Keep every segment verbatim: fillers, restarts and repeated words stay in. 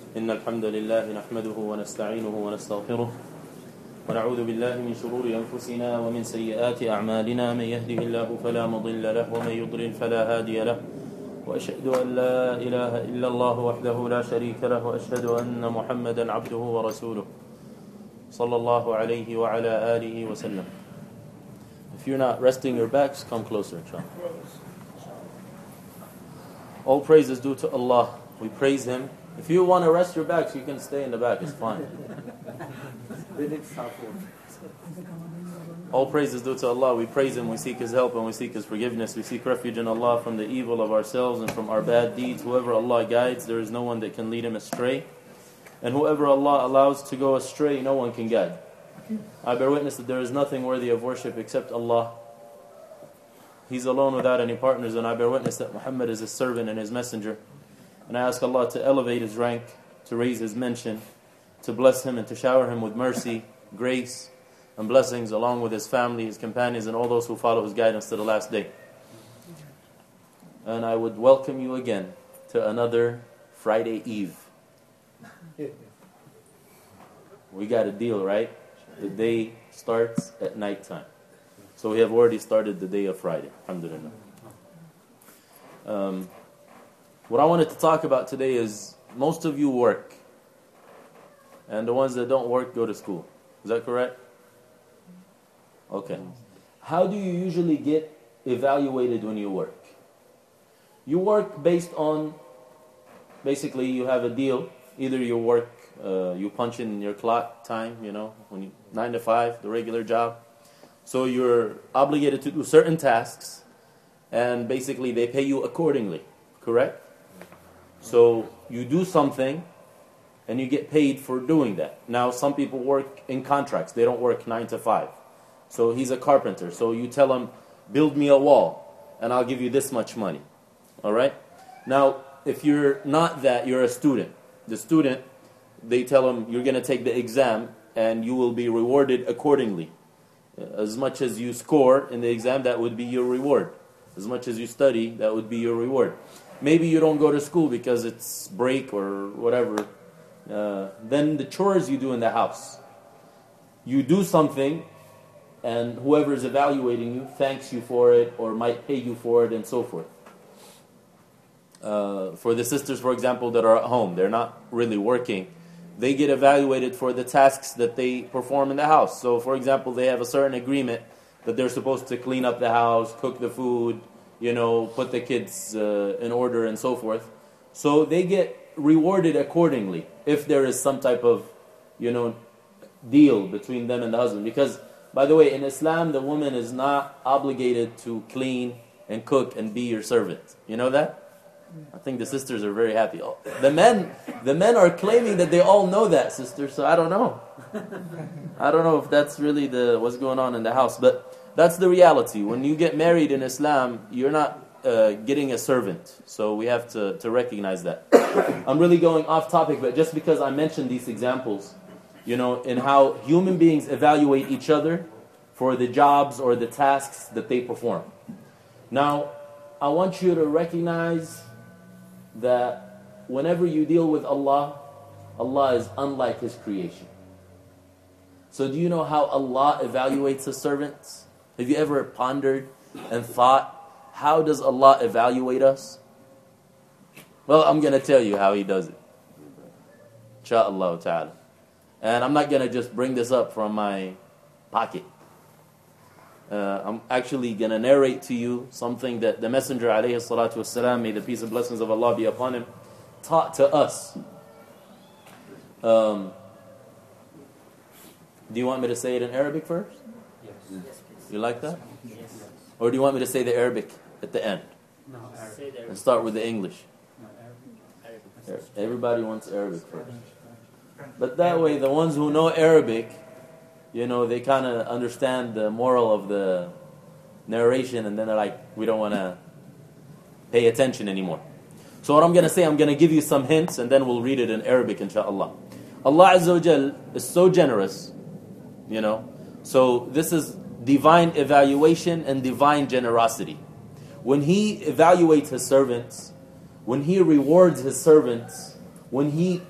إن الحمد لله نحمده ونستعينه ونستغفره ونعوذ بالله من شرور أنفسنا ومن سيئات أعمالنا من يهده الله فلا مضل له ومن يضلل فلا هادي له وأشهد أن لا إله إلا الله وحده لا شريك له وأشهد أن محمدا عبده ورسوله صلى الله عليه وعلى آله وسلم. If you're not resting your backs, come closer, inshallah. All praise is due to Allah. We praise Him. If you want to rest your backs, you can stay in the back. It's fine. All praise is due to Allah. We praise Him. We seek His help and we seek His forgiveness. We seek refuge in Allah from the evil of ourselves and from our bad deeds. Whoever Allah guides, there is no one that can lead him astray. And whoever Allah allows to go astray, no one can guide. I bear witness that there is nothing worthy of worship except Allah. He's alone without any partners, and I bear witness that Muhammad is His servant and His messenger. And I ask Allah to elevate His rank, to raise His mention, to bless Him and to shower Him with mercy, grace, and blessings along with His family, His companions, and all those who follow His guidance to the last day. And I would welcome you again to another Friday Eve. We got a deal, right? The day starts at nighttime. So we have already started the day of Friday. Alhamdulillah. Um, what I wanted to talk about today is most of you work. And the ones that don't work go to school. Is that correct? Okay. How do you usually get evaluated when you work? You work based on, basically you have a deal. Either you work, uh, you punch in your clock time, you know, when you, nine to five, the regular job. So you're obligated to do certain tasks, and basically they pay you accordingly, correct? So you do something, and you get paid for doing that. Now some people work in contracts, they don't work nine to five. So he's a carpenter, so you tell him, build me a wall, and I'll give you this much money, all right? Now, if you're not that, you're a student. The student, they tell him, you're going to take the exam, and you will be rewarded accordingly. As much as you score in the exam, that would be your reward. As much as you study, that would be your reward. Maybe you don't go to school because it's break or whatever. Uh, then the chores you do in the house. You do something, and whoever is evaluating you thanks you for it or might pay you for it and so forth. Uh, for the sisters, for example, that are at home, they're not really working. They get evaluated for the tasks that they perform in the house. So, for example, they have a certain agreement that they're supposed to clean up the house, cook the food, you know, put the kids uh, in order and so forth. So they get rewarded accordingly if there is some type of, you know, deal between them and the husband. Because, by the way, in Islam, the woman is not obligated to clean and cook and be your servant. You know that? I think the sisters are very happy. The men, the men are claiming that they all know that, sisters. So I don't know. I don't know if that's really the what's going on in the house, but that's the reality. When you get married in Islam, you're not uh, getting a servant. So we have to to recognize that. I'm really going off topic, but just because I mentioned these examples, you know, in how human beings evaluate each other for the jobs or the tasks that they perform. Now, I want you to recognize that whenever you deal with Allah, Allah is unlike His creation. So do you know how Allah evaluates His servants? Have you ever pondered and thought, how does Allah evaluate us? Well, I'm going to tell you how He does it. Insha'Allah ta'ala. And I'm not going to just bring this up from my pocket. Uh, I'm actually going to narrate to you something that the Messenger alayhi salatu wasalam, may the peace and blessings of Allah be upon him, taught to us. Um, do you want me to say it in Arabic first? Yes. You like that? Yes. Or do you want me to say the Arabic at the end? No, Arabic. And start with the English? No, Arabic. Everybody wants Arabic first. But that way, the ones who know Arabic, you know, they kind of understand the moral of the narration, and then they're like, we don't want to pay attention anymore. So what I'm going to say, I'm going to give you some hints, and then we'll read it in Arabic, inshaAllah. Allah Azza wa Jal is so generous, you know. So this is divine evaluation and divine generosity. When He evaluates His servants, when He rewards His servants, when He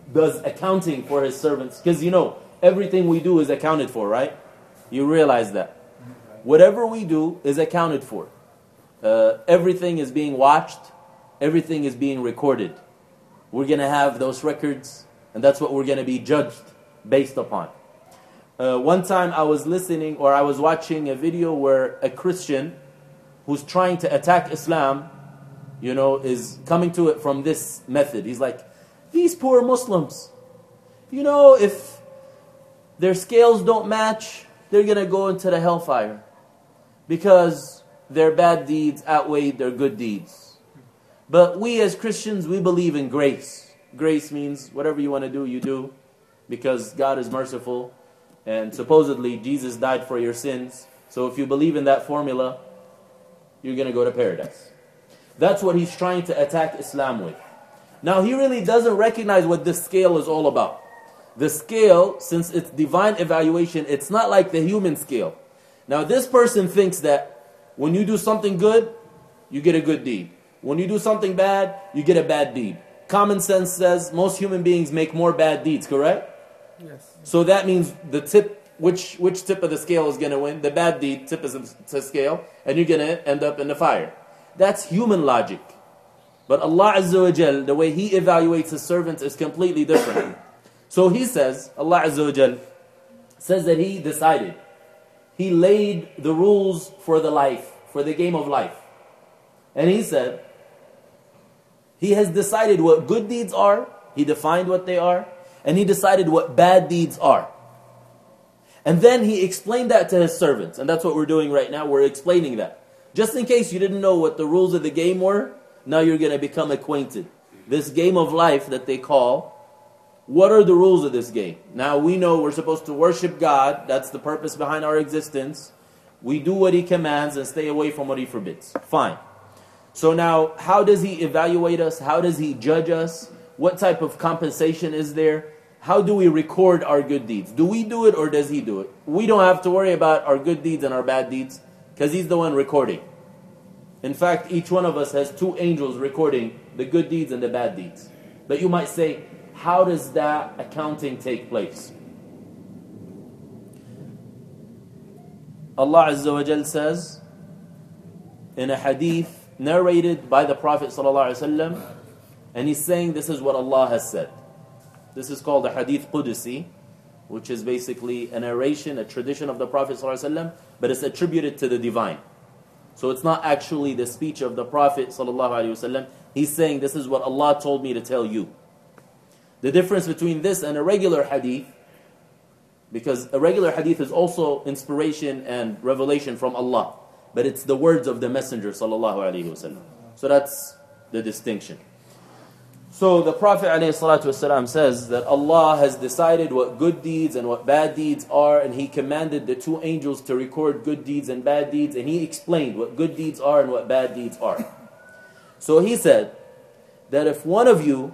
does accounting for his servants, because you know, everything we do is accounted for, right? You realize that. Whatever we do is accounted for. Uh, everything is being watched. Everything is being recorded. We're going to have those records, and that's what we're going to be judged based upon. Uh, one time I was listening, or I was watching a video where a Christian who's trying to attack Islam, you know, is coming to it from this method. He's like, these poor Muslims, you know, if their scales don't match, they're going to go into the hellfire because their bad deeds outweigh their good deeds. But we as Christians, we believe in grace. Grace means whatever you want to do, you do, because God is merciful, and supposedly Jesus died for your sins. So if you believe in that formula, you're going to go to paradise. That's what he's trying to attack Islam with. Now, he really doesn't recognize what this scale is all about. The scale, since it's divine evaluation, it's not like the human scale. Now, this person thinks that when you do something good, you get a good deed. When you do something bad, you get a bad deed. Common sense says most human beings make more bad deeds, correct? Yes. So that means the tip, which which tip of the scale is going to win? The bad deed tip is the scale, and you're going to end up in the fire. That's human logic. But Allah Azza wa Jal, the way He evaluates His servants is completely different. So He says, Allah Azza wa Jal says that He decided. He laid the rules for the life, for the game of life. And He said, He has decided what good deeds are. He defined what they are. And He decided what bad deeds are. And then He explained that to His servants. And that's what we're doing right now. We're explaining that. Just in case you didn't know what the rules of the game were, now you're going to become acquainted. This game of life that they call, what are the rules of this game? Now we know we're supposed to worship God. That's the purpose behind our existence. We do what He commands and stay away from what He forbids. Fine. So now, how does He evaluate us? How does He judge us? What type of compensation is there? How do we record our good deeds? Do we do it or does He do it? We don't have to worry about our good deeds and our bad deeds because He's the one recording. In fact, each one of us has two angels recording the good deeds and the bad deeds. But you might say, how does that accounting take place? Allah Azza wa Jal says in a hadith narrated by the Prophet sallallahu alaihi wasallam, and he's saying this is what Allah has said. This is called a hadith Qudusi, which is basically a narration, a tradition of the Prophet sallallahu alaihi wasallam, but it's attributed to the divine. So it's not actually the speech of the Prophet sallallahu alaihi wasallam. He's saying this is what Allah told me to tell you. The difference between this and a regular hadith, because a regular hadith is also inspiration and revelation from Allah, but it's the words of the Messenger sallallahu alaihi wasallam. So that's the distinction. So the Prophet ﷺ says that Allah has decided what good deeds and what bad deeds are, and He commanded the two angels to record good deeds and bad deeds, and He explained what good deeds are and what bad deeds are. So He said that if one of you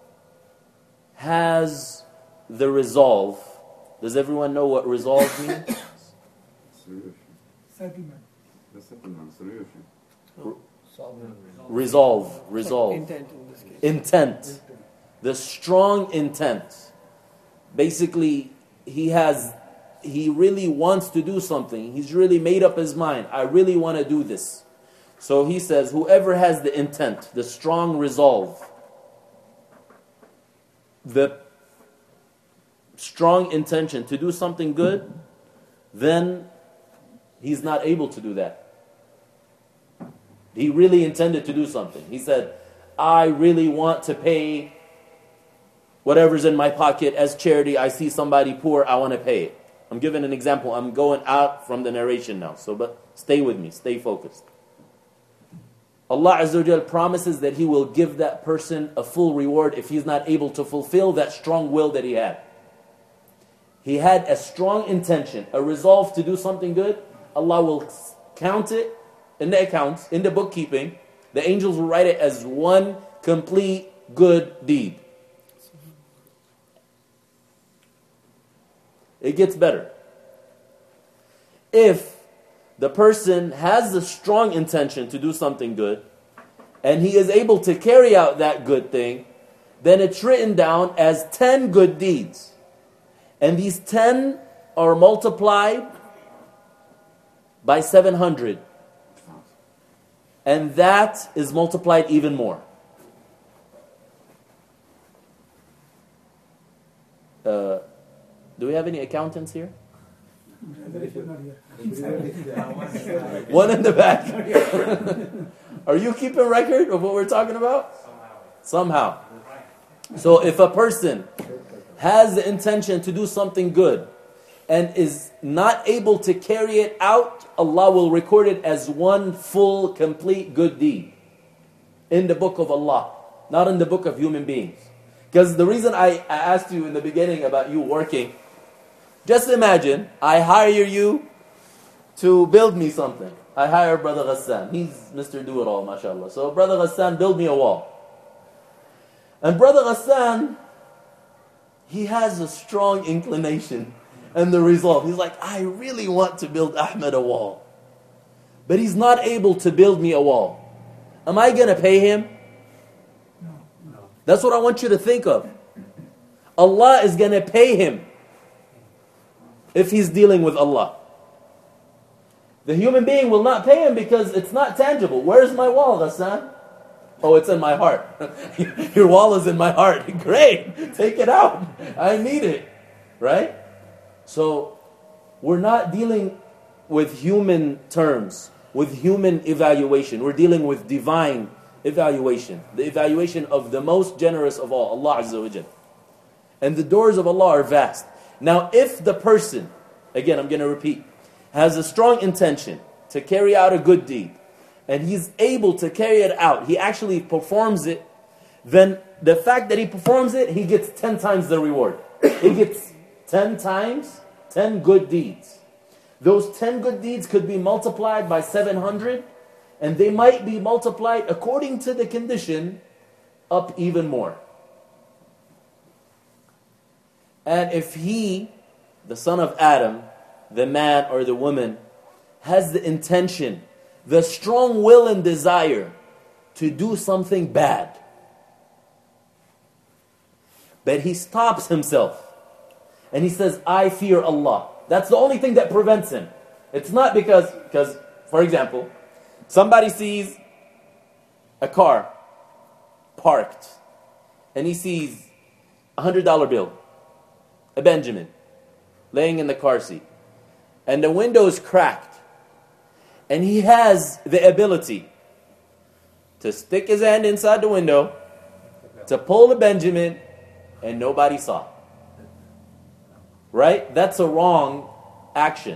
has the resolve, does everyone know what resolve means? Settlement. Resolve, resolve. Intent in this case. Intent. The strong intent. Basically, he has, he really wants to do something. He's really made up his mind. I really want to do this. So he says, whoever has the intent, the strong resolve, the strong intention to do something good, then he's not able to do that. He really intended to do something. He said, I really want to pay whatever's in my pocket as charity. I see somebody poor, I want to pay it. I'm giving an example. I'm going out from the narration now. So, but stay with me. Stay focused. Allah Azza wa Jal promises that He will give that person a full reward if he's not able to fulfill that strong will that he had. He had a strong intention, a resolve to do something good. Allah will count it in the accounts, in the bookkeeping. The angels will write it as one complete good deed. It gets better. If the person has the strong intention to do something good, and he is able to carry out that good thing, then it's written down as ten good deeds. And these ten are multiplied by seven hundred. And that is multiplied even more. Uh, do we have any accountants here? One in the back. Are you keeping record of what we're talking about? Somehow. So if a person has the intention to do something good and is not able to carry it out, Allah will record it as one full, complete good deed in the book of Allah, not in the book of human beings. Because the reason I, I asked you in the beginning about you working, just imagine I hire you to build me something. I hire Brother Ghassan. He's Mister Do-It-All, mashallah. So Brother Ghassan, build me a wall. And Brother Ghassan, he has a strong inclination and the resolve. He's like, I really want to build Ahmed a wall. But he's not able to build me a wall. Am I going to pay him? No, no. That's what I want you to think of. Allah is going to pay him if he's dealing with Allah. The human being will not pay him because it's not tangible. Where's my wall, Ghassan? Oh, it's in my heart. Your wall is in my heart. Great. Take it out. I need it. Right? So, we're not dealing with human terms, with human evaluation. We're dealing with divine evaluation. The evaluation of the most generous of all, Allah Azza wa Jal. And the doors of Allah are vast. Now, if the person, again, I'm going to repeat, has a strong intention to carry out a good deed, and he's able to carry it out, he actually performs it, then the fact that he performs it, he gets ten times the reward. He gets ten times, ten good deeds. Those ten good deeds could be multiplied by seven hundred, and they might be multiplied according to the condition up even more. And if he, the son of Adam, the man or the woman, has the intention, the strong will and desire to do something bad, but he stops himself and he says, I fear Allah. That's the only thing that prevents him. It's not because, because, for example, somebody sees a car parked and he sees a hundred dollar bill, a Benjamin, laying in the car seat, and the window is cracked, and he has the ability to stick his hand inside the window, to pull the Benjamin, and nobody saw. Right? That's a wrong action.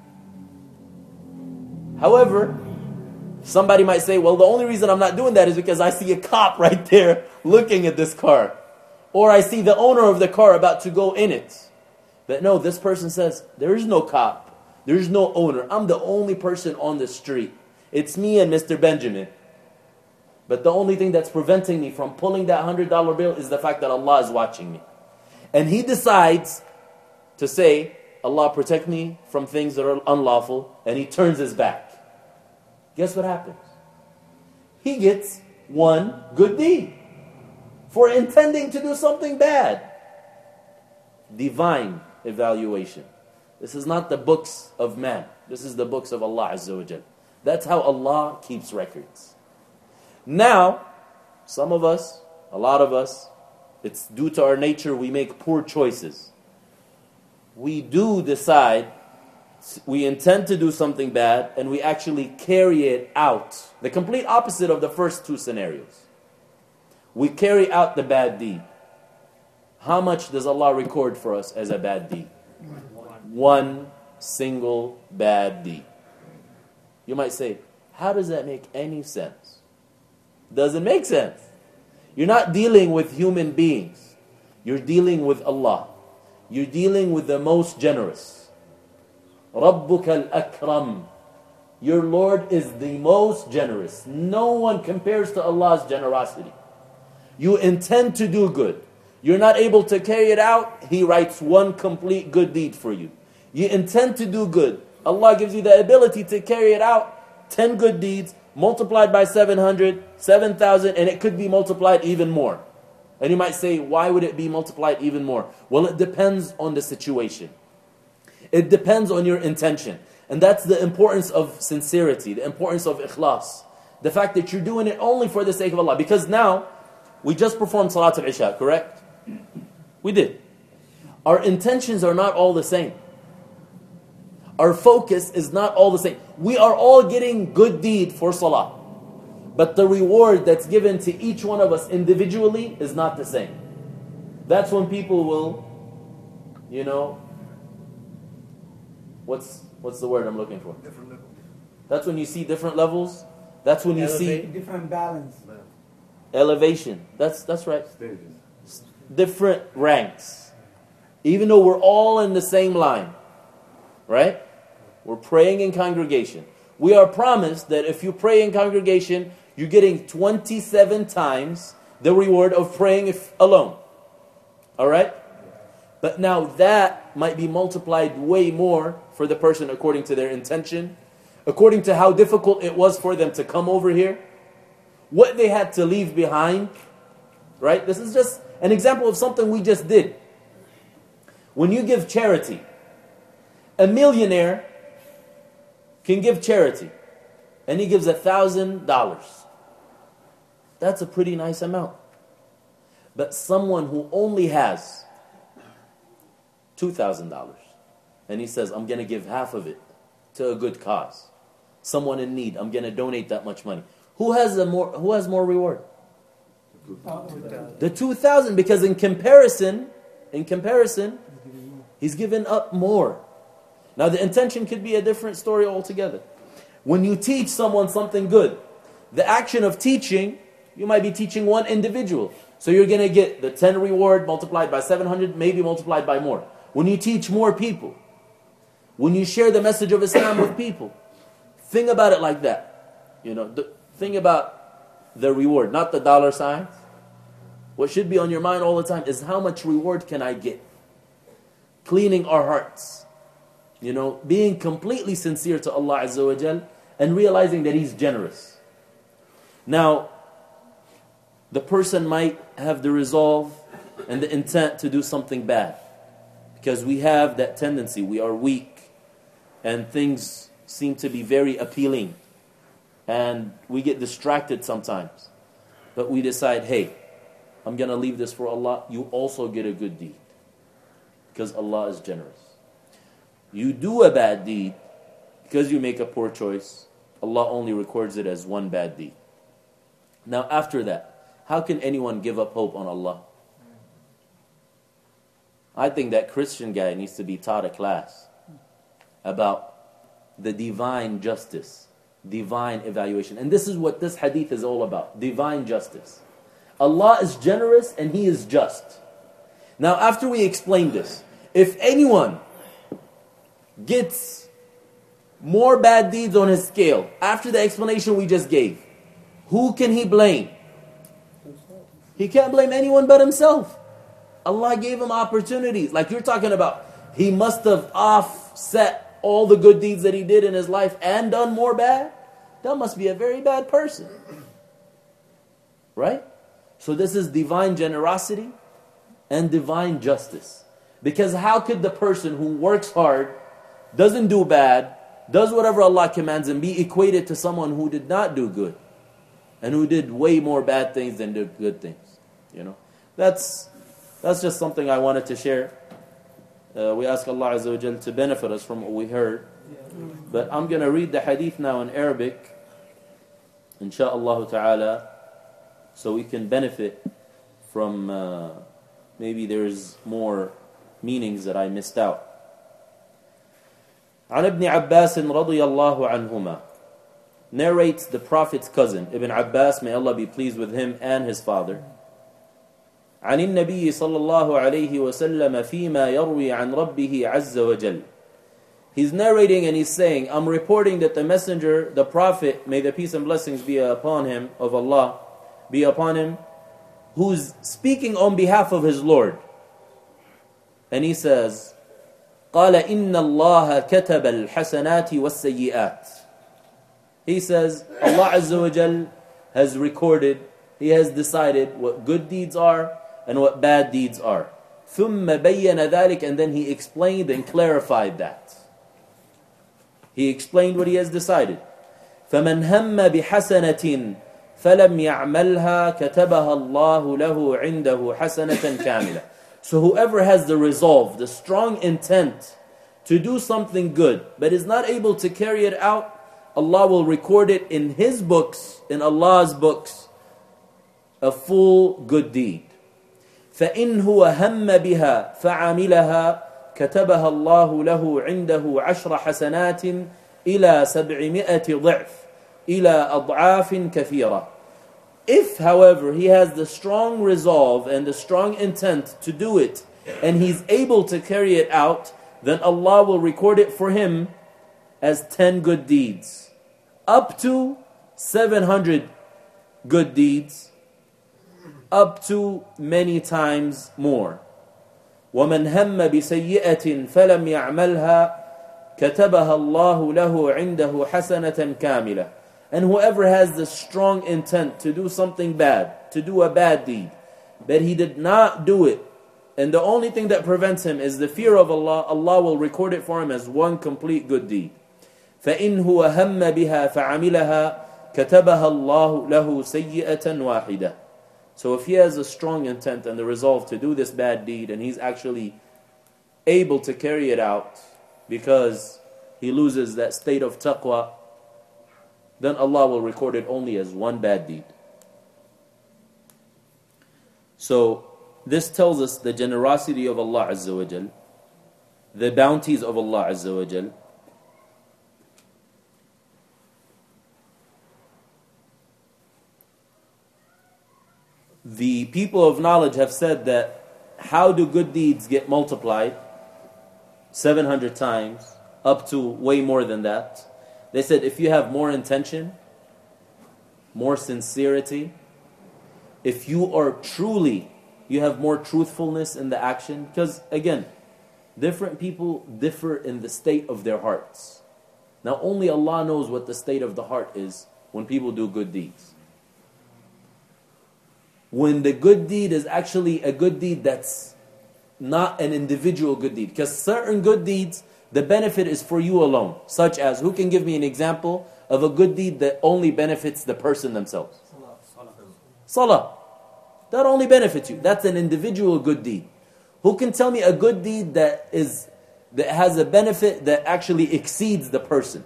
However, somebody might say, well, the only reason I'm not doing that is because I see a cop right there looking at this car. Or I see the owner of the car about to go in it. But no, this person says, there is no cop. There's no owner. I'm the only person on the street. It's me and Mister Benjamin. But the only thing that's preventing me from pulling that one hundred dollar bill is the fact that Allah is watching me. And he decides to say, Allah protect me from things that are unlawful, and he turns his back. Guess what happens? He gets one good deed for intending to do something bad. Divine evaluation. This is not the books of man. This is the books of Allah Azza wa Jal. That's how Allah keeps records. Now, some of us, a lot of us, it's due to our nature, we make poor choices. We do decide, we intend to do something bad, and we actually carry it out. The complete opposite of the first two scenarios. We carry out the bad deed. How much does Allah record for us as a bad deed? One single bad deed. You might say, how does that make any sense? Doesn't make sense. You're not dealing with human beings. You're dealing with Allah. You're dealing with the most generous. Rabbuka al-akram. Your Lord is the most generous. No one compares to Allah's generosity. You intend to do good. You're not able to carry it out. He writes one complete good deed for you. You intend to do good. Allah gives you the ability to carry it out. Ten good deeds multiplied by seven hundred, seven thousand, and it could be multiplied even more. And you might say, why would it be multiplied even more? Well, it depends on the situation. It depends on your intention. And that's the importance of sincerity, the importance of ikhlas. The fact that you're doing it only for the sake of Allah. Because now, we just performed Salat al-Isha, correct? We did. Our intentions are not all the same. Our focus is not all the same. We are all getting good deed for Salah. But the reward that's given to each one of us individually is not the same. That's when people will, you know, what's what's the word I'm looking for? Different levels. That's when you see different levels. That's when you Elevate. see Different balance. elevation. That's that's right. Stages. Different ranks. Even though we're all in the same line. Right? We're praying in congregation. We are promised that if you pray in congregation, you're getting twenty-seven times the reward of praying if alone. All right? But now that might be multiplied way more for the person according to their intention, according to how difficult it was for them to come over here, what they had to leave behind. Right? This is just an example of something we just did. When you give charity, a millionaire can give charity, and he gives a thousand dollars. That's a pretty nice amount. But someone who only has two thousand dollars, and he says, I'm going to give half of it to a good cause. Someone in need, I'm going to donate that much money. Who has a more? Who has more reward? The two thousand, because in comparison, in comparison, he's given up more. Now the intention could be a different story altogether. When you teach someone something good, the action of teaching, you might be teaching one individual. So you're going to get the ten reward multiplied by seven hundred, maybe multiplied by more. When you teach more people, when you share the message of Islam with people, think about it like that. You know, the, think about the reward, not the dollar signs. What should be on your mind all the time is how much reward can I get? Cleaning our hearts. You know, being completely sincere to Allah Azza wa Jal and realizing that He's generous. Now, the person might have the resolve and the intent to do something bad. Because we have that tendency. We are weak. And things seem to be very appealing. And we get distracted sometimes. But we decide, hey, I'm going to leave this for Allah. You also get a good deed. Because Allah is generous. You do a bad deed, because you make a poor choice, Allah only records it as one bad deed. Now after that, how can anyone give up hope on Allah? I think that Christian guy needs to be taught a class about the divine justice, divine evaluation. And this is what this hadith is all about, divine justice. Allah is generous and He is just. Now after we explain this, if anyone gets more bad deeds on his scale after the explanation we just gave, who can he blame? He can't blame anyone but himself. Allah gave him opportunities. Like you're talking about, he must have offset all the good deeds that he did in his life and done more bad. That must be a very bad person. Right? So this is divine generosity and divine justice. Because how could the person who works hard, doesn't do bad, does whatever Allah commands him, be equated to someone who did not do good and who did way more bad things than did good things? You know, that's that's just something I wanted to share. Uh, we ask Allah Azza wa Jal to benefit us from what we heard. But I'm going to read the hadith now in Arabic, insha'Allah ta'ala, so we can benefit from uh, maybe there's more meanings that I missed out. عن ابن عباس رضي الله عنهما, narrates the Prophet's cousin Ibn Abbas, may Allah be pleased with him and his father. عن النبي صلى الله عليه وسلم فيما يروي عن ربه عز وجل. He's narrating and he's saying, I'm reporting that the messenger, the Prophet, may the peace and blessings be upon him, of Allah, be upon him, who's speaking on behalf of his Lord. And he says, قال إن الله كتب الحسنات والسيئات. He says, Allah Azza wa Jal has recorded, He has decided what good deeds are and what bad deeds are. ثُمَّ بَيَّنَ ذَلِكَ, and then he explained and clarified that. He explained what he has decided. فَمَنْ هَمَّ بِحَسَنَةٍ فَلَمْ يَعْمَلْهَا كَتَبَهَا اللَّهُ لَهُ عِنْدَهُ حَسَنَةً كَامِلَةً. So whoever has the resolve, the strong intent to do something good, but is not able to carry it out, Allah will record it in His books, in Allah's books, a full good deed. فَإِنْ هُوَ هَمَّ بِهَا فَعَمِلَهَا كَتَبَهَا اللَّهُ لَهُ عِنْدَهُ عَشْرَ حَسَنَاتٍ إِلَى سَبْعِمِائَةِ ضِعْفٍ إِلَى أَضْعَافٍ كَثِيرَةٍ. If, however, he has the strong resolve and the strong intent to do it, and he's able to carry it out, then Allah will record it for him as ten good deeds, up to seven hundred good deeds, up to many times more. وَمَنْ هَمَّ بِسَيِّئَةٍ فَلَمْ يَعْمَلْهَا كَتَبَهَا اللَّهُ لَهُ عِنْدَهُ حَسَنَةً كَامِلَةً. And whoever has the strong intent to do something bad, to do a bad deed, but he did not do it, and the only thing that prevents him is the fear of Allah, Allah will record it for him as one complete good deed. فَإِنْ هُوَ هَمَّ بِهَا فَعَمِلَهَا كَتَبَهَا اللَّهُ لَهُ سَيِّئَةً وَاحِدَةً. So if he has a strong intent and the resolve to do this bad deed, and he's actually able to carry it out because he loses that state of taqwa, then Allah will record it only as one bad deed. So this tells us the generosity of Allah Azza wa Jal, the bounties of Allah Azza wa Jal. The people of knowledge have said that how do good deeds get multiplied? seven hundred times, up to way more than that. They said if you have more intention, more sincerity, if you are truly, you have more truthfulness in the action, because again, different people differ in the state of their hearts. Now only Allah knows what the state of the heart is when people do good deeds. When the good deed is actually a good deed that's not an individual good deed. Because certain good deeds, the benefit is for you alone. Such as, who can give me an example of a good deed that only benefits the person themselves? Salah. Salah. That only benefits you. That's an individual good deed. Who can tell me a good deed that is that has a benefit that actually exceeds the person?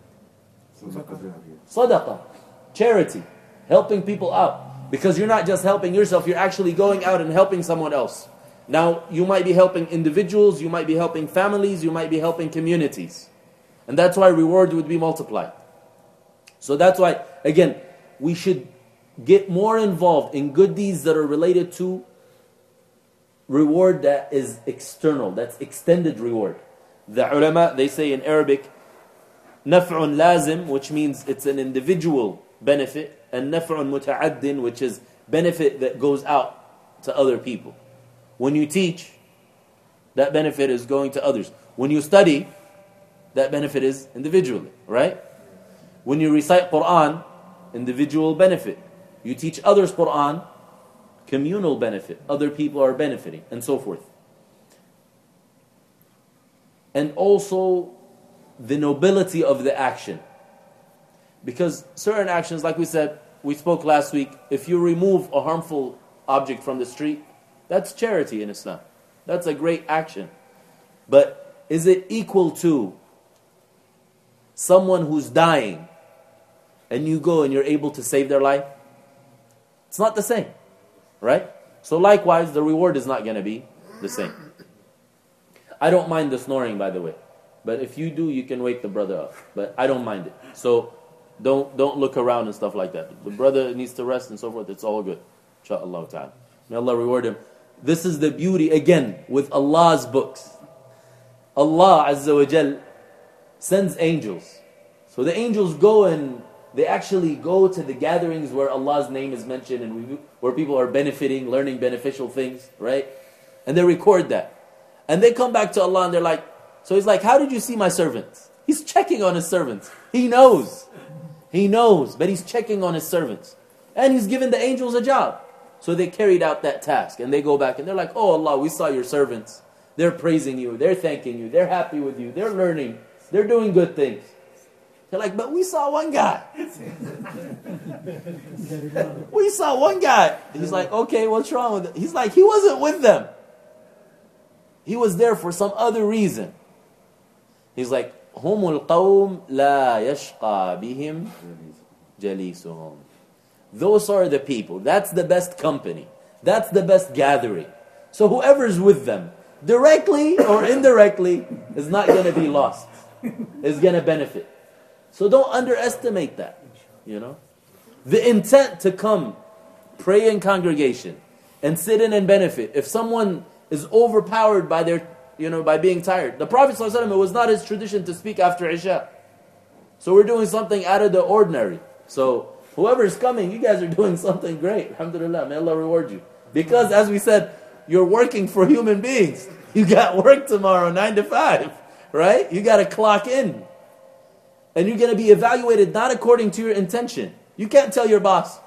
Sadaqah. Charity. Helping people out. Because you're not just helping yourself, you're actually going out and helping someone else. Now, you might be helping individuals, you might be helping families, you might be helping communities. And that's why reward would be multiplied. So that's why, again, we should get more involved in good deeds that are related to reward that is external, that's extended reward. The ulama, they say in Arabic, naf'un lazim, which means it's an individual benefit, and naf'un muta'addin, which is benefit that goes out to other people. When you teach, that benefit is going to others. When you study, that benefit is individually, right? When you recite Quran, individual benefit. You teach others Quran, communal benefit. Other people are benefiting, and so forth. And also the nobility of the action. Because certain actions, like we said, we spoke last week, if you remove a harmful object from the street, that's charity in Islam. That's a great action. But is it equal to someone who's dying and you go and you're able to save their life? It's not the same, right? So likewise, the reward is not going to be the same. I don't mind the snoring, by the way. But if you do, you can wake the brother up. But I don't mind it. So don't don't look around and stuff like that. The brother needs to rest and so forth. It's all good. Insha'Allah ta'ala. May Allah reward him. This is the beauty, again, with Allah's books. Allah Azza wa Jal sends angels. So the angels go and they actually go to the gatherings where Allah's name is mentioned and we, where people are benefiting, learning beneficial things, right? And they record that. And they come back to Allah and they're like, so he's like, how did you see my servants? He's checking on his servants. He knows. He knows, but he's checking on his servants. And he's given the angels a job. So they carried out that task, and they go back and they're like, oh Allah, we saw your servants. They're praising you, they're thanking you, they're happy with you, they're learning, they're doing good things. They're like, but we saw one guy. We saw one guy. He's like, okay, what's wrong with it? He's like, he wasn't with them. He was there for some other reason. He's like, هم القوم لا يشقى بهم جليسهم. Those are the people. That's the best company. That's the best gathering. So whoever's with them, directly or indirectly, is not going to be lost. Is going to benefit. So don't underestimate that. You know, the intent to come, pray in congregation, and sit in and benefit. If someone is overpowered by their, you know, by being tired, the Prophet ﷺ, it was not his tradition to speak after Isha. So we're doing something out of the ordinary. So whoever's coming, you guys are doing something great. Alhamdulillah, may Allah reward you. Because as we said, you're working for human beings. You got work tomorrow, nine to five, right? You got to clock in. And you're going to be evaluated not according to your intention. You can't tell your boss,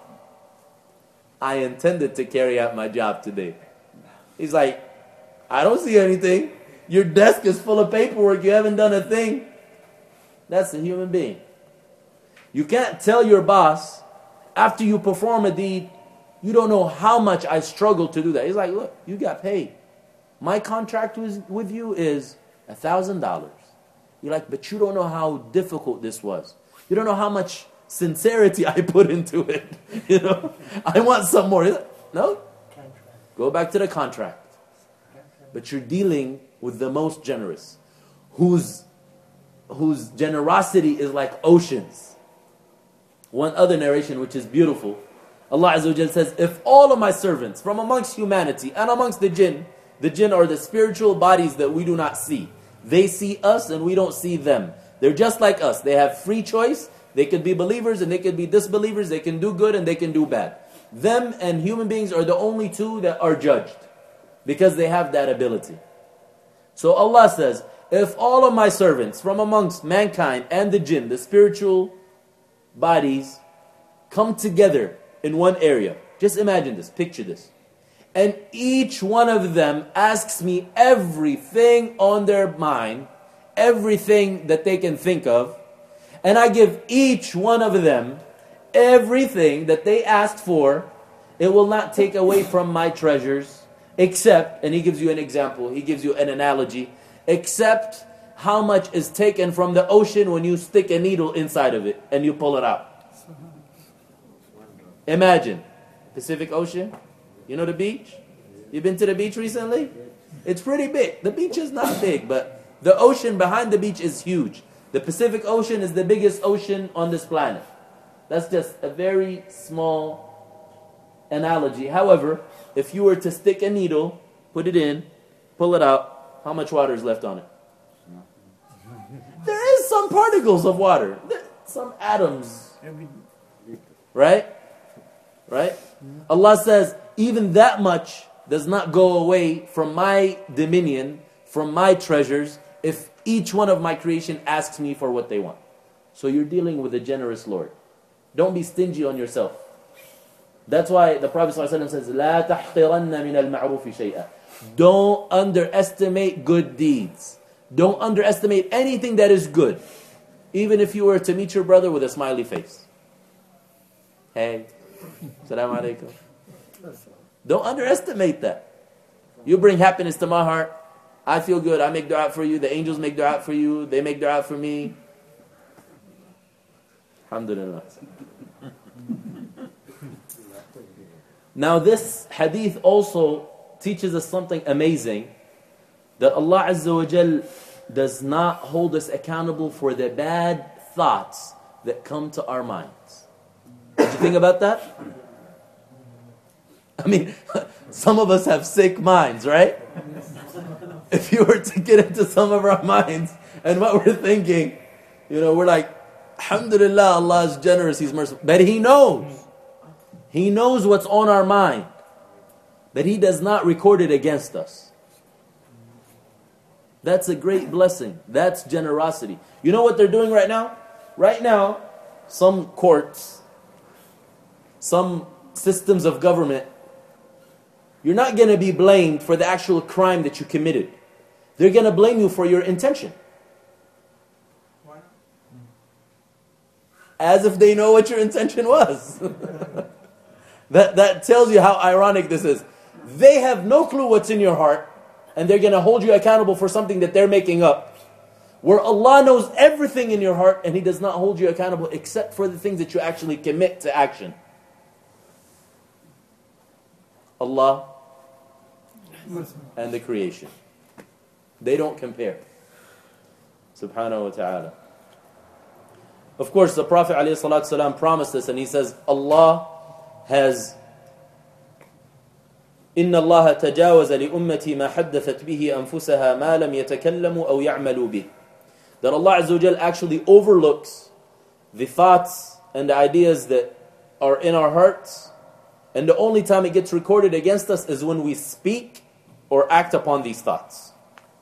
I intended to carry out my job today. He's like, I don't see anything. Your desk is full of paperwork. You haven't done a thing. That's a human being. You can't tell your boss, after you perform a deed, you don't know how much I struggled to do that. He's like, look, you got paid. My contract was, with you is a thousand dollars. You're like, but you don't know how difficult this was. You don't know how much sincerity I put into it. You know, I want some more. Like, no, go back to the contract. But you're dealing with the most generous, whose whose generosity is like oceans. One other narration which is beautiful, Allah Azza wa Jalla says, if all of my servants from amongst humanity and amongst the jinn, the jinn are the spiritual bodies that we do not see. They see us and we don't see them. They're just like us. They have free choice. They could be believers and they could be disbelievers. They can do good and they can do bad. Them and human beings are the only two that are judged because they have that ability. So Allah says, if all of my servants from amongst mankind and the jinn, the spiritual bodies, come together in one area. Just imagine this, picture this. And each one of them asks me everything on their mind, everything that they can think of, and I give each one of them everything that they asked for. It will not take away from my treasures, except, and he gives you an example, he gives you an analogy, except how much is taken from the ocean when you stick a needle inside of it and you pull it out. Imagine, Pacific Ocean, you know the beach? You been to the beach recently? It's pretty big. The beach is not big, but the ocean behind the beach is huge. The Pacific Ocean is the biggest ocean on this planet. That's just a very small analogy. However, if you were to stick a needle, put it in, pull it out, how much water is left on it? There is some particles of water. Some atoms. Right? Right? Allah says, even that much does not go away from my dominion, from my treasures, if each one of my creation asks me for what they want. So you're dealing with a generous Lord. Don't be stingy on yourself. That's why the Prophet ﷺ says, لا تحقرن من المعروف شيئا. Don't underestimate good deeds. Don't underestimate anything that is good. Even if you were to meet your brother with a smiley face. Hey, Assalamu alaikum. Don't underestimate that. You bring happiness to my heart. I feel good. I make dua for you. The angels make dua for you. They make dua for me. Alhamdulillah. Now this hadith also teaches us something amazing. That Allah Azza wa Jal does not hold us accountable for the bad thoughts that come to our minds. Did you think about that? I mean, some of us have sick minds, right? If you were to get into some of our minds and what we're thinking, you know, we're like, Alhamdulillah, Allah is generous, He's merciful. But He knows. He knows what's on our mind. But He does not record it against us. That's a great blessing. That's generosity. You know what they're doing right now? Right now, some courts, some systems of government You're not going to be blamed for the actual crime that you committed. They're going to blame you for your intention. As if they know what your intention was. that, that tells you how ironic this is. They have no clue what's in your heart, and they're going to hold you accountable for something that they're making up. Where Allah knows everything in your heart, and He does not hold you accountable except for the things that you actually commit to action. Allah and the creation. They don't compare. Subhanahu wa ta'ala. Of course, the Prophet ﷺ promised us, and he says, Allah has إن الله تجاوز لأمتي ما حدثت به أنفسها ما لم يتكلموا أو يعملوا به. That Allah Azza wa Jal actually overlooks the thoughts and the ideas that are in our hearts, and the only time it gets recorded against us is when we speak or act upon these thoughts.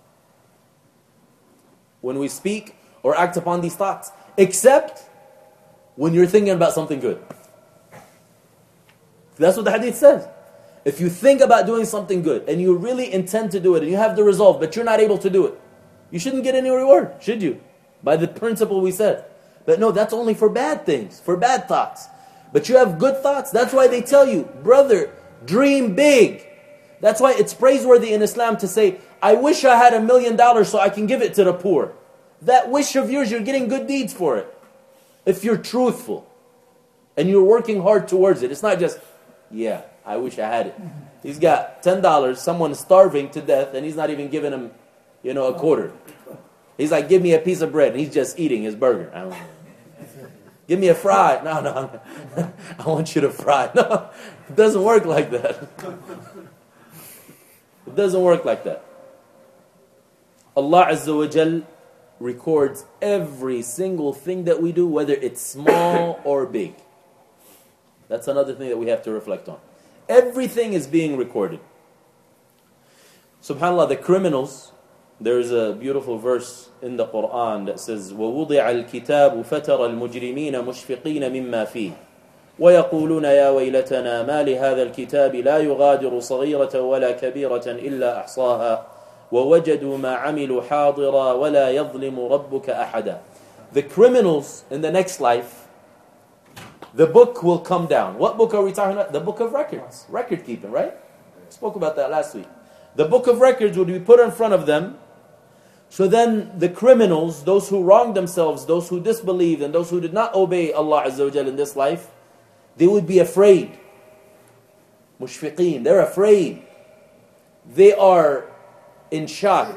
When we speak or act upon these thoughts. Except when you're thinking about something good. That's what the hadith says. If you think about doing something good and you really intend to do it and you have the resolve but you're not able to do it, you shouldn't get any reward, should you? By the principle we said. But no, that's only for bad things, for bad thoughts. But you have good thoughts. That's why they tell you, brother, dream big. That's why it's praiseworthy in Islam to say, I wish I had a million dollars so I can give it to the poor. That wish of yours, you're getting good deeds for it. If you're truthful and you're working hard towards it. It's not just, yeah, I wish I had it. He's got ten dollars, someone's starving to death, and he's not even giving him, you know, a quarter. He's like, give me a piece of bread, and he's just eating his burger. I don't know. Give me a fry. No, no, I want you to fry. No, it doesn't work like that. It doesn't work like that. Allah Azza wa Jal records every single thing that we do, whether it's small or big. That's another thing that we have to reflect on. Everything is being recorded. SubhanAllah, the criminals, there's a beautiful verse in the Quran that says, وَوُضِعَ الْكِتَابُ فَتَرَى الْمُجْرِمِينَ مُشْفِقِينَ مِمَّا فِيهِ وَيَقُولُونَ يَا وَيْلَتَنَا مَا لِهَذَا الْكِتَابِ لَا يُغَادِرُ صَغِيرَةً وَلَا كَبِيرَةً إِلَّا أَحْصَاهَا وَوَجَدُوا مَا عَمِلُوا حَاضِرًا وَلَا يَظْلِمُ رَبُّكَ أَحَدًا. The criminals in the next life, the book will come down. What book are we talking about? The book of records. Record keeping, right? We spoke about that last week. The book of records would be put in front of them. So then the criminals, those who wronged themselves, those who disbelieved, and those who did not obey Allah Azza wa Jal in this life, they would be afraid. Mushfiqeen, they're afraid. They are in shock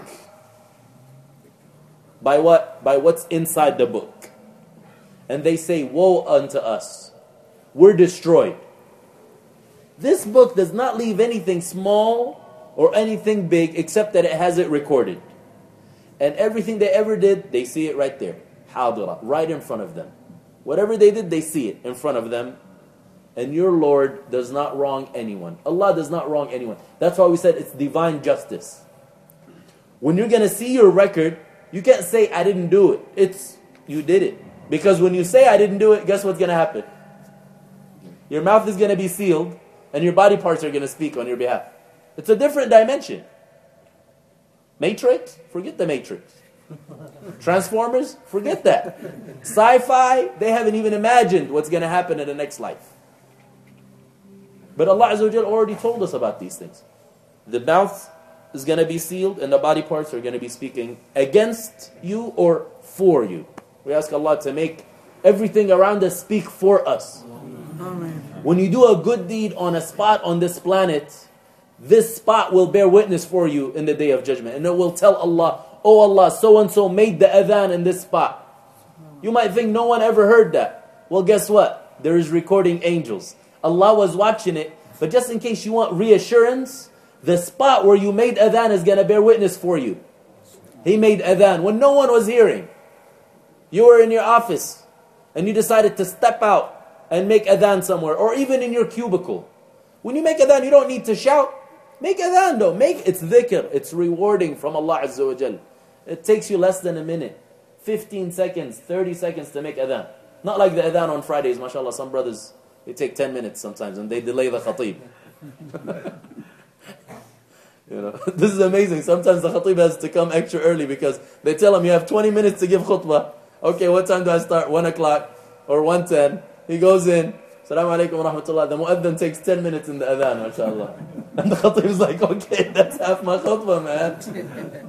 by what? By what's inside the book. And they say, woe unto us. We're destroyed. This book does not leave anything small or anything big except that it has it recorded. And everything they ever did, they see it right there. Hadira, right in front of them. Whatever they did, they see it in front of them. And your Lord does not wrong anyone. Allah does not wrong anyone. That's why we said it's divine justice. When you're going to see your record, you can't say, I didn't do it. It's, you did it. Because when you say, I didn't do it, guess what's going to happen? Your mouth is going to be sealed, and your body parts are going to speak on your behalf. It's a different dimension. Matrix? Forget the Matrix. Transformers? Forget that. Sci-fi? They haven't even imagined what's going to happen in the next life. But Allah Azza wa Jal already told us about these things. The mouth is going to be sealed, and the body parts are going to be speaking against you or for you. We ask Allah to make everything around us speak for us. Amen. When you do a good deed on a spot on this planet, this spot will bear witness for you in the day of judgment. And it will tell Allah, oh Allah, so-and-so made the adhan in this spot. You might think no one ever heard that. Well, guess what? There is recording angels. Allah was watching it. But just in case you want reassurance, the spot where you made adhan is going to bear witness for you. He made adhan when no one was hearing. You were in your office and you decided to step out and make adhan somewhere, or even in your cubicle. When you make adhan, you don't need to shout. Make adhan though. Make it's dhikr. It's rewarding from Allah Azza wa Jal. It takes you less than a minute, fifteen seconds, thirty seconds to make adhan. Not like the adhan on Fridays, mashallah. Some brothers, they take ten minutes sometimes and they delay the khatib. You know, this is amazing. Sometimes the khatib has to come extra early because they tell him you have twenty minutes to give khutbah. Okay, what time do I start? One o'clock or one ten. He goes in. Assalamu alaikum wa rahmatullah. The mu'adhan takes ten minutes in the adhan, mashallah. And the khatib is like, okay, that's half my khutbah, man.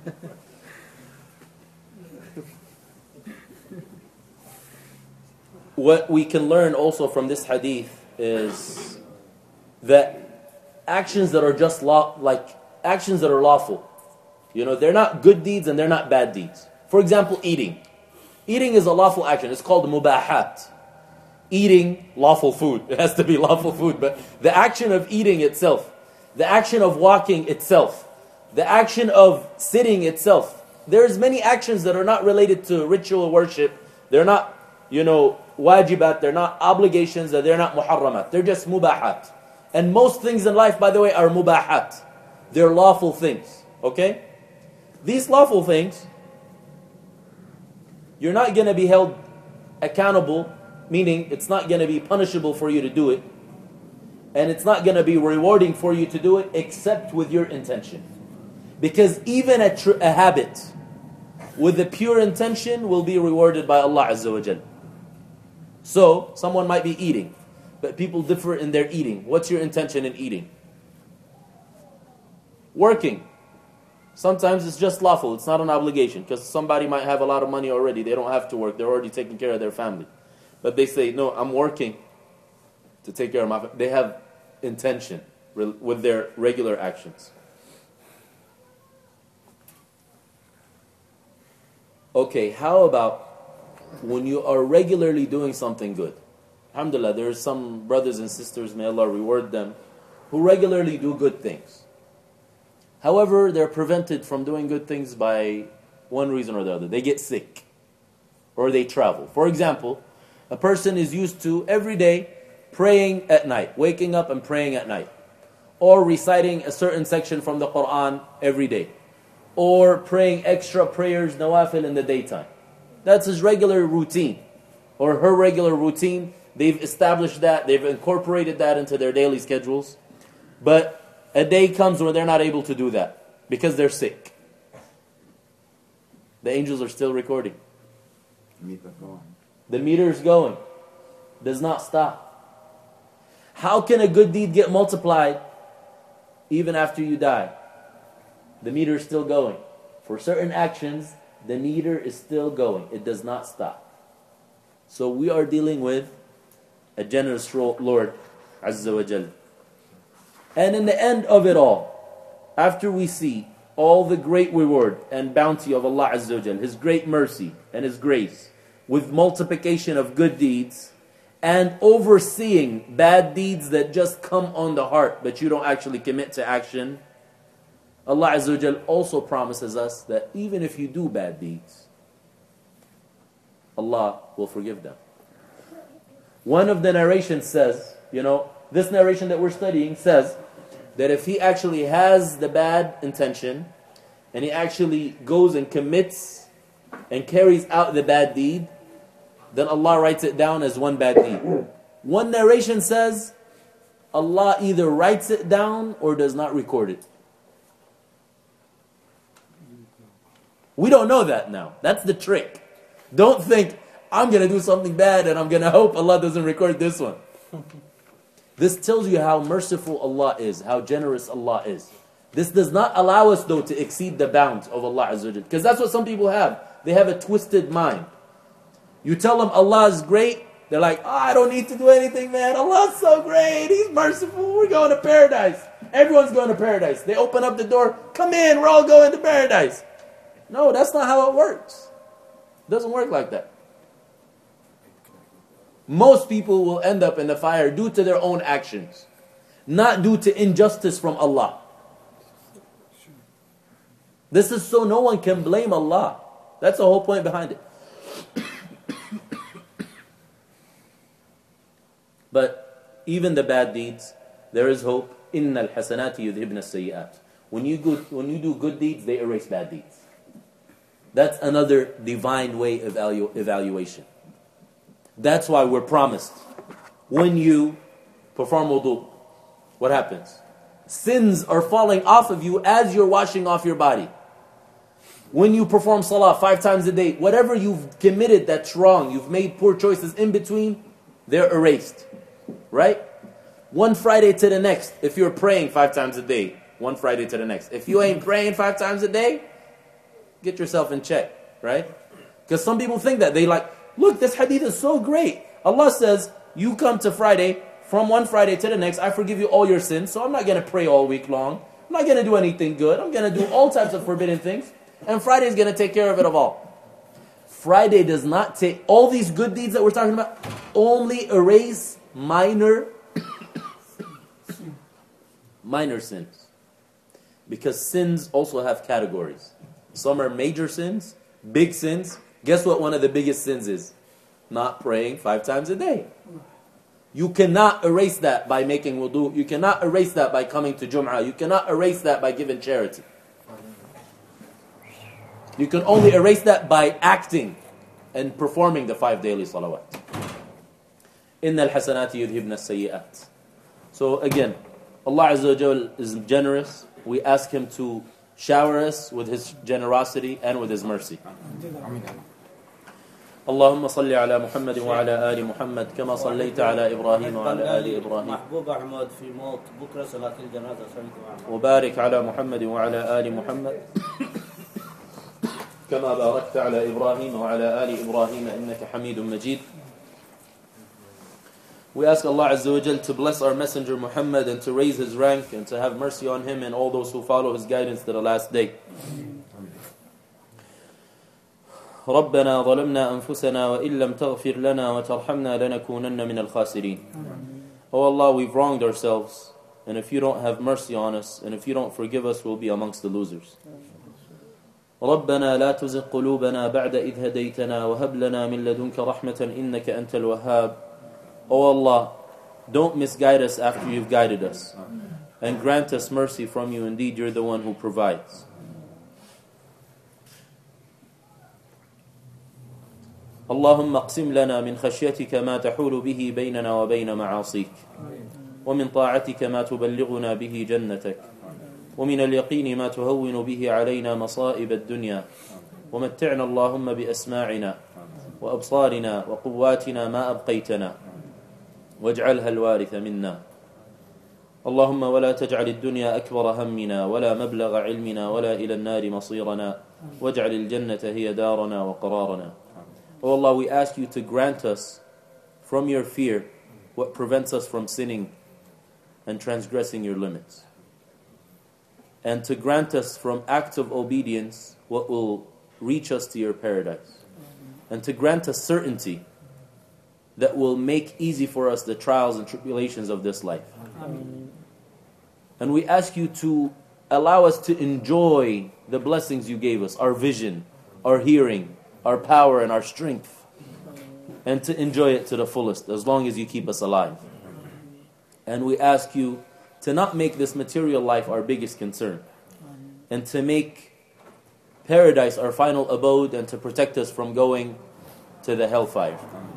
What we can learn also from this hadith is that actions that are just law, like actions that are lawful, you know, they're not good deeds and they're not bad deeds. For example, eating. Eating is a lawful action. It's called mubahat. Eating lawful food. It has to be lawful food, but the action of eating itself, the action of walking itself, the action of sitting itself. There's many actions that are not related to ritual worship. They're not, you know, wajibat, they're not obligations, they're not muharramat. They're just mubahat. And most things in life, by the way, are mubahat. They're lawful things. Okay? These lawful things, you're not going to be held accountable, meaning it's not going to be punishable for you to do it. And it's not going to be rewarding for you to do it except with your intention. Because even a, tr- a habit with a pure intention will be rewarded by Allah Azza wa Jal. So, someone might be eating, but people differ in their eating. What's your intention in eating? Working. Sometimes it's just lawful, it's not an obligation, because somebody might have a lot of money already, they don't have to work, they're already taking care of their family. But they say, no, I'm working to take care of my family. They have intention with their regular actions. Okay, how about when you are regularly doing something good? Alhamdulillah, there are some brothers and sisters, may Allah reward them, who regularly do good things. However, they're prevented from doing good things by one reason or the other. They get sick or they travel. For example, a person is used to every day praying at night, waking up and praying at night, or reciting a certain section from the Quran every day, or praying extra prayers, nawafil, in the daytime. That's his regular routine, or her regular routine. They've established that, they've incorporated that into their daily schedules. But a day comes where they're not able to do that because they're sick. The angels are still recording. The meter is going. Does not stop. How can a good deed get multiplied even after you die? The meter is still going. For certain actions, the meter is still going. It does not stop. So we are dealing with a generous Lord Azza wa Jal. And in the end of it all, after we see all the great reward and bounty of Allah Azza wa Jal, His great mercy and His grace, with multiplication of good deeds, and overseeing bad deeds that just come on the heart, but you don't actually commit to action, Allah Azza wa Jal also promises us that even if you do bad deeds, Allah will forgive them. One of the narrations says, you know, this narration that we're studying says that if he actually has the bad intention and he actually goes and commits and carries out the bad deed, then Allah writes it down as one bad deed. One narration says Allah either writes it down or does not record it. We don't know that now. That's the trick. Don't think, I'm going to do something bad and I'm going to hope Allah doesn't record this one. This tells you how merciful Allah is, how generous Allah is. This does not allow us, though, to exceed the bounds of Allah Azza wa Jalla. Because that's what some people have. They have a twisted mind. You tell them Allah is great, they're like, oh, I don't need to do anything, man. Allah's so great. He's merciful. We're going to paradise. Everyone's going to paradise. They open up the door. Come in. We're all going to paradise. No, that's not how it works. It doesn't work like that. Most people will end up in the fire due to their own actions, not due to injustice from Allah. This is so no one can blame Allah. That's the whole point behind it. But even the bad deeds, there is hope. Innal hasanati yudhibna as-sayyi'at. When you good, when you do good deeds, they erase bad deeds. That's another divine way of evalu- evaluation. That's why we're promised. When you perform wudu, what happens? sins are falling off of you as you're washing off your body. When you perform salah five times a day, whatever you've committed that's wrong, you've made poor choices in between, they're erased. Right? One Friday to the next, if you're praying five times a day, one Friday to the next. If you ain't praying five times a day, get yourself in check. Right? Because some people think that. They like, look, this hadith is so great. Allah says, you come to Friday, from one Friday to the next, I forgive you all your sins, so I'm not going to pray all week long. I'm not going to do anything good. I'm going to do all types of forbidden things. And Friday is going to take care of it all. Friday does not take, all these good deeds that we're talking about, only erase minor, minor sins. Because sins also have categories. Some are major sins, big sins. Guess what one of the biggest sins is? Not praying five times a day. You cannot erase that by making wudu. You cannot erase that by coming to Jum'ah. You cannot erase that by giving charity. You can only erase that by acting and performing the five daily salawat. إِنَّ الْحَسَنَاتِ يُذْهِبْنَ السَّيِّئَاتِ. So again, Allah Azza wa Jal is generous. We ask Him to shower us with His generosity and with His mercy. اللهم صل على محمد وعلى آل محمد كما صليت على إبراهيم وعلى آل إبراهيم محبوب أحمد في موت بكرة صلاة الجنازة وبارك على محمد وعلى آل محمد كما باركت على إبراهيم وعلى آل إبراهيم إنك حميد مجيد. We ask Allah Azza wa Jal to bless our messenger Muhammad and to raise his rank and to have mercy on him and all those who follow his guidance to the last day. ربنا ظلمنا أنفسنا وإن لم تغفر لنا وترحمنا لنكونن من الخاسرين. Oh Allah, we've wronged ourselves, and if you don't have mercy on us, and if you don't forgive us, we'll be amongst the losers. ربنا لا تزغ قلوبنا بعد إذ هديتنا وهب لنا من لدنك رحمة إنك أنت الوهاب. Oh Allah, don't misguide us after you've guided us, and grant us mercy from you. Indeed, you're the one who provides. اللهم اقسم لنا من خشيتك ما تحول به بيننا وبين معاصيك ومن طاعتك ما تبلغنا به جنتك ومن اليقين ما تهون به علينا مصائب الدنيا ومتعنا اللهم بأسماعنا وأبصارنا وقواتنا ما أبقيتنا واجعلها الوارث منا اللهم ولا تجعل الدنيا أكبر همنا ولا مبلغ علمنا ولا إلى النار مصيرنا واجعل الجنة هي دارنا وقرارنا. Oh Allah, we ask you to grant us from your fear what prevents us from sinning and transgressing your limits. And to grant us from acts of obedience what will reach us to your paradise. And to grant us certainty that will make easy for us the trials and tribulations of this life. Amen. And we ask you to allow us to enjoy the blessings you gave us, our vision, our hearing, our power and our strength, and to enjoy it to the fullest as long as you keep us alive. And we ask you to not make this material life our biggest concern, and to make paradise our final abode, and to protect us from going to the hellfire.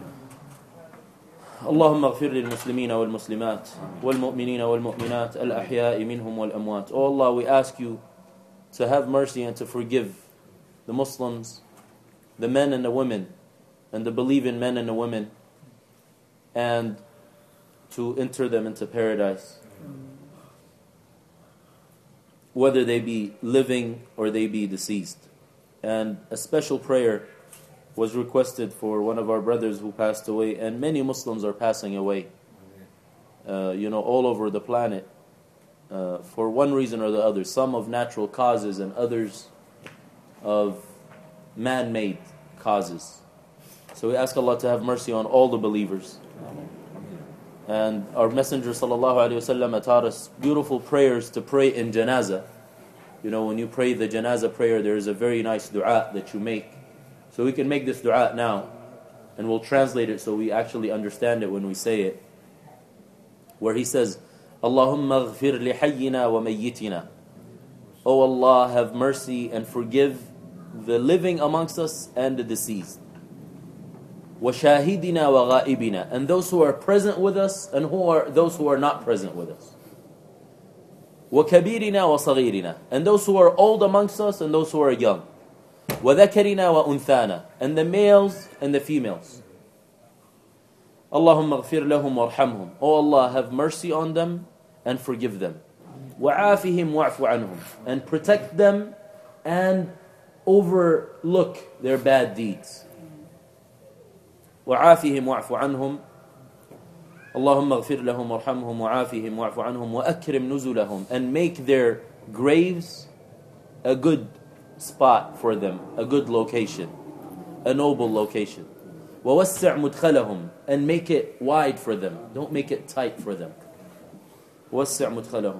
اللهم اغفر للمسلمين والمسلمات والمؤمنين والمؤمنات الأحياء منهم والأموات. Oh Allah, we ask you to have mercy and to forgive the Muslims, the men and the women, and the believing men and the women, and to enter them into paradise, whether they be living or they be deceased. And a special prayer was requested for one of our brothers who passed away, and many Muslims are passing away, uh, you know, all over the planet, uh, for one reason or the other, some of natural causes and others of man-made causes. So we ask Allah to have mercy on all the believers. And our Messenger sallallahu alaihi wasallam taught us beautiful prayers to pray in janazah. You know, when you pray the janazah prayer, there is a very nice dua that you make. So we can make this dua now, and we'll translate it so we actually understand it when we say it. Where he says, Allahumma ghfir li hayyina wa mayyitina. O Allah, have mercy and forgive the living amongst us and the deceased. Wa shahidina wa ghaibina, and those who are present with us and who are those who are not present with us. وَكَبِيرِنَا وَصَغِيرِنَا, and those who are old amongst us and those who are young. وَذَكَرِنَا وَأُنْثَانَا, and the males and the females. اللهم اغفر لهم وارحمهم. Oh Allah, have mercy on them and forgive them. وعافهم واعف عنهم, and protect them and overlook their bad deeds. وعافهم واعف عنهم. اللهم اغفر لهم وارحمهم وعافهم واعف عنهم وأكرم نزلهم, and make their graves a good spot for them, a good location, a noble location. ووسع مدخلهم, and make it wide for them, don't make it tight for them. ووسع مدخلهم.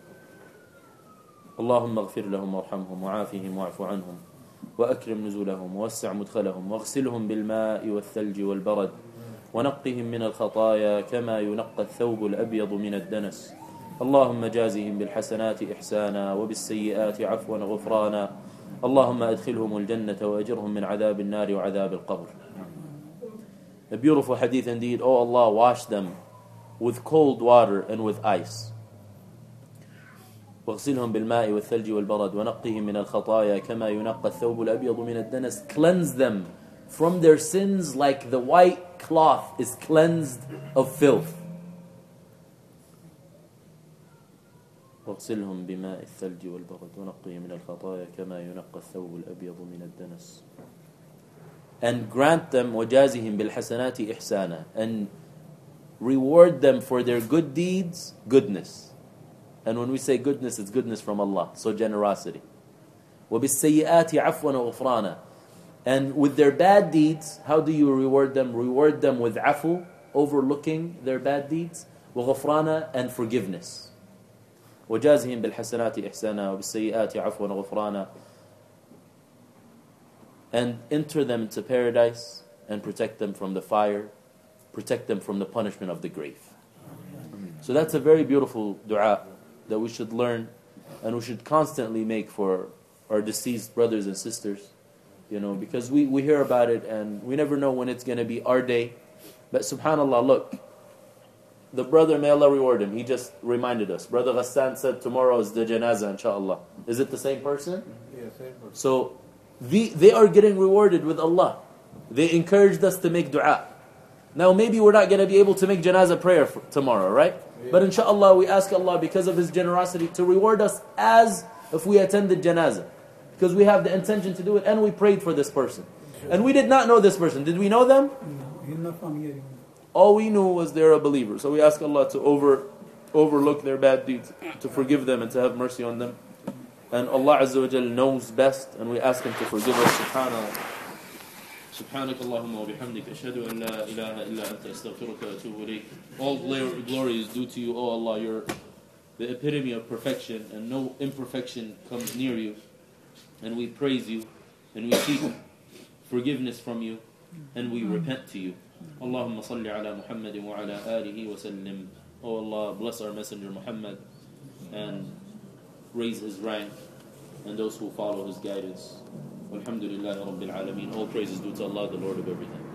اللهم اغفر لهم وارحمهم وعافهم واعف عنهم وأكرم نزلهم ووسع مدخلهم واغسلهم بالماء والثلج والبرد ونقهم من الخطايا كما ينقى الثوب الأبيض من الدنس. اللهم جازهم بالحسنات إحسانا وبالسيئات عفوا غفرانا. اللهم أدخلهم الجنة وأجرهم من عذاب النار وعذاب القبر. A beautiful hadith indeed. Oh Allah, wash them with cold water and with ice. واغسلهم بالماء والثلج والبرد ونقهم من الخطايا كما ينقى الثوب الأبيض من الدنس. Cleanse them from their sins like the white cloth is cleansed of filth. واغسلهم بماء الثلج والبرد ونقهم من الخطايا كما ينقى الثوب الأبيض من الدنس. And grant them وجازهم بالحسنات إحسانا, and reward them for their good deeds goodness. And when we say goodness, it's goodness from Allah, so generosity. وبالسيئات عفوا وغفرانا, and with their bad deeds, how do you reward them? Reward them with afu, overlooking their bad deeds, وغفرانا, and forgiveness. وجازهم بالحسنات إحسانا وبالسيئات عفوا وغفرانا, and enter them into paradise and protect them from the fire, protect them from the punishment of the grave. So that's a very beautiful dua that we should learn and we should constantly make for our deceased brothers and sisters, you know, because we, we hear about it and we never know when it's going to be our day. But subhanAllah, look, the brother, may Allah reward him, he just reminded us. Brother Ghassan said tomorrow is the janazah, inshaAllah. Is it the same person? Yeah, same person. So the, they are getting rewarded with Allah. They encouraged us to make dua. Now maybe we're not going to be able to make janazah prayer for tomorrow, right? Yeah. But inshaAllah we ask Allah because of His generosity to reward us as if we attended janazah. Because we have the intention to do it and we prayed for this person. Sure. And we did not know this person. Did we know them? No, he's not from here. All we knew was they're a believer. So we ask Allah to over, overlook their bad deeds, to forgive them and to have mercy on them. And Allah Azza wa Jal knows best, and we ask Him to forgive us. Subhanallah. سبحانك اللهم وبحمدك أشهد أن لا إله إلا أنت أستغفرك وأتوب إليك. All glory is due to you, O Allah. You're the epitome of perfection, and no imperfection comes near you. And we praise you, and we seek forgiveness from you, and we repent to you. Allahumma salli ala Muhammadin wa ala alihi wa sallim. O Allah, bless our messenger Muhammad and raise his rank and those who follow his guidance. Walhamdulillahi Rabbil Alameen. All praise is due to Allah, the Lord of everything.